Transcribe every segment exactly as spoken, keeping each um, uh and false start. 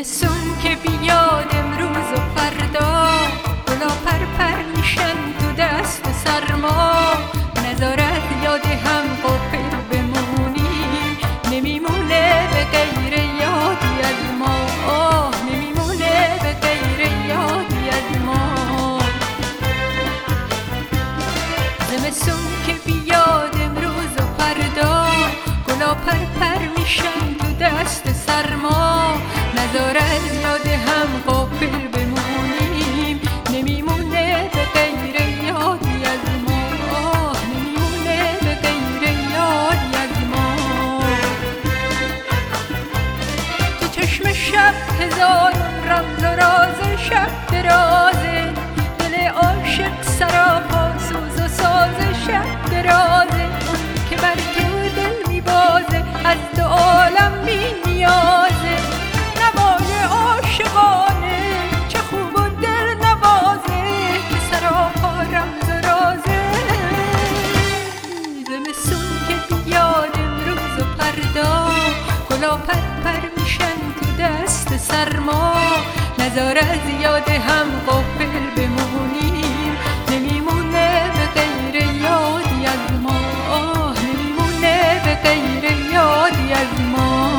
زمستون که بیاد امروز و فردا، گلا پر پر میشن تو دست سرما. نذارد یاد هم غافل بمونیم، نمیمونه به غیر یادی از ما. آه نمیمونه به غیر یادی از ما. زمستون که بیاد امروز و فردا، گلا پر پر میشن تو دست سرما. نذارد یاد هم غافل بمونیم، نمیمونه به غیر یادی از ما. آه نمیمونه به غیر یادی از ما. تو چشم شب هزار رمز و راز شب درازه، دل عاشق سراپا سوز و ساز شب درازه. اون که بر تو دل میبازه، از دو عالم بی نیازه. نوای عاشقانه چه خوب و دل نوازه، که سراپا رمز و رازه. زمستون که بیاد امروز و فردا، گلا پر پر میشن تو دست سرما. نذارد یاد هم غافل بمونیم، نمیمونه به غیر یادی از ما. آه نمیمونه به غیر یادی از ما.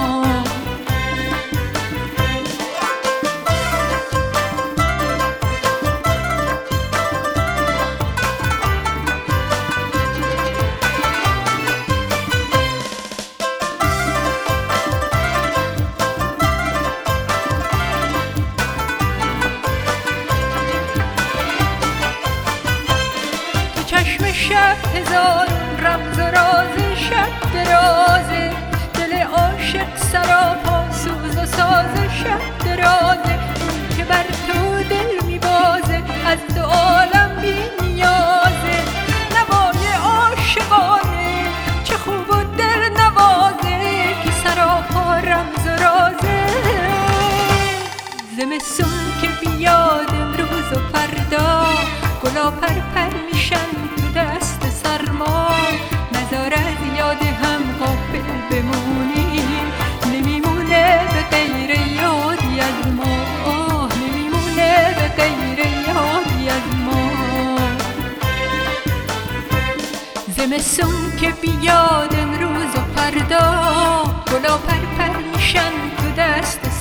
چشم شب هزار رمز و راز شب درازه، دل عاشق سراپا سوز و ساز شب درازه. اون که بر تو دل میبازه، از دو عالم بی نیازه. نوای عاشقانه چه خوب و دل نوازه، که سراپا رمز و رازه. زمستون که بیاد امروز و فردا، گلا پر پر میشن تو دست سرما. نذارد یاد هم غافل بمونیم، نمیمونه به غیر یادی از ما. آه نمیمونه به غیر یادی از ما. زمستون که بیاد امروز و فردا، گلا پر پر میشن تو دست